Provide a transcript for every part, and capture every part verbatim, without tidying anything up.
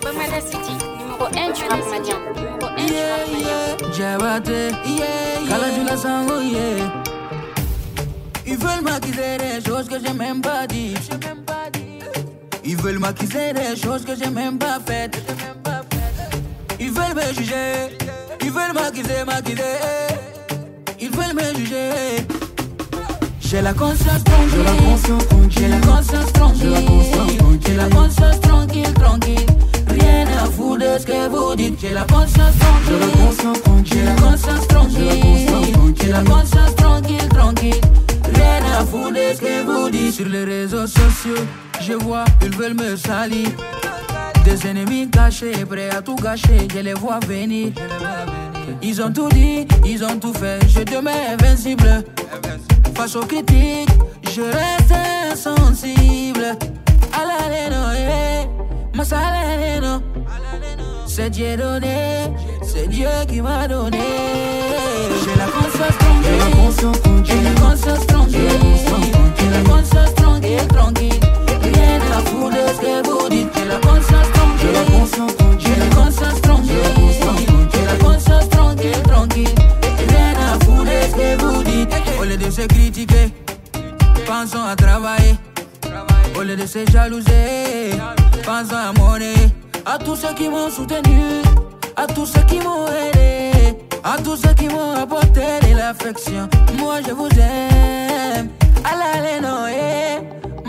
Bamada City, numéro un du rap malien. Numéro un du rap malien. Jabate, Kaladula Sango, yeah. Ils veulent m'accuser des choses que j'ai même pas dit. Ils veulent m'accuser des choses que j'ai même pas faites. Ils veulent me juger. Ils veulent m'accuser, m'accuser. Ils veulent me juger. J'ai la conscience tranquille. J'ai la conscience tranquille. J'ai la conscience tranquille, tranquille. Rien à foutre de ce que vous dites. J'ai la conscience tranquille. J'ai la conscience tranquille. J'ai la conscience tranquille, tranquille. Rien à foutre de ce que vous dites. Sur les réseaux sociaux, je vois, ils veulent me salir. Des ennemis cachés, prêts à tout gâcher. Je les vois venir. Ils ont tout dit, ils ont tout fait. Je demeure invincible. Face aux critiques, je reste insensible. Alaleno, eh, masaleno. C'est Dieu donné, c'est Dieu qui m'a donné. J'ai la conscience tranquille, j'ai la conscience tranquille, j'ai la conscience tranquille, tranquille. Rien à foutre de ce que vous dites. J'ai la conscience tranquille, j'ai la conscience tranquille, j'ai la conscience tranquille, tranquille. Rien à foutre de ce que vous dites. Au lieu de se critiquer, pensons à travailler. Au lieu de se jalouser, pensons à monnaie. À tous ceux qui m'ont soutenu, à tous ceux qui m'ont aidé, à tous ceux qui m'ont apporté de l'affection. Moi je vous aime. Alaleno, eh,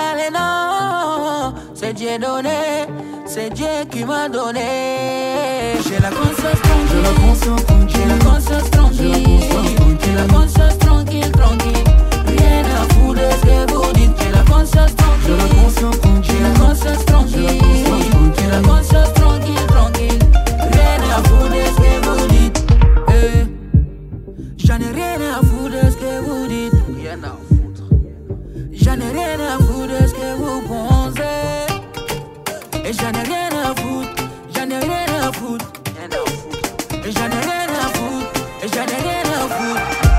masalaleno. C'est Dieu donné, c'est Dieu qui m'a donné. J'ai la conscience tranquille, j'ai la conscience tranquille, j'ai la conscience tranquille, tranquille. Rien à foutre de ce que vous dites. J'ai la conscience tranquille, j'ai la conscience tranquille, j'ai la conscience tranquille, tranquille. Rien à foutre de ce que vous dites. Eh, j'en ai rien à foutre de ce que vous dites. Rien à foutre. J'en ai rien à foutre de ce que vous pensez. Et j'en ai rien à foutre. J'en ai rien à foutre. Et j'en ai rien à foutre. Et j'en ai rien à foutre.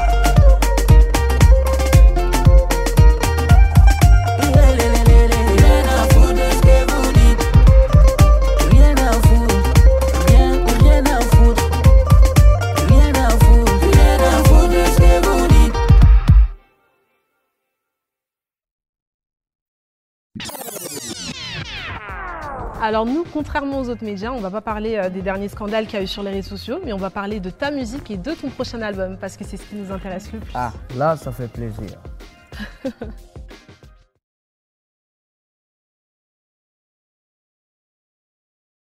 Alors nous, contrairement aux autres médias, on va pas parler euh, des derniers scandales qu'il y a eu sur les réseaux sociaux, mais on va parler de ta musique et de ton prochain album, parce que c'est ce qui nous intéresse le plus. Ah, là, ça fait plaisir.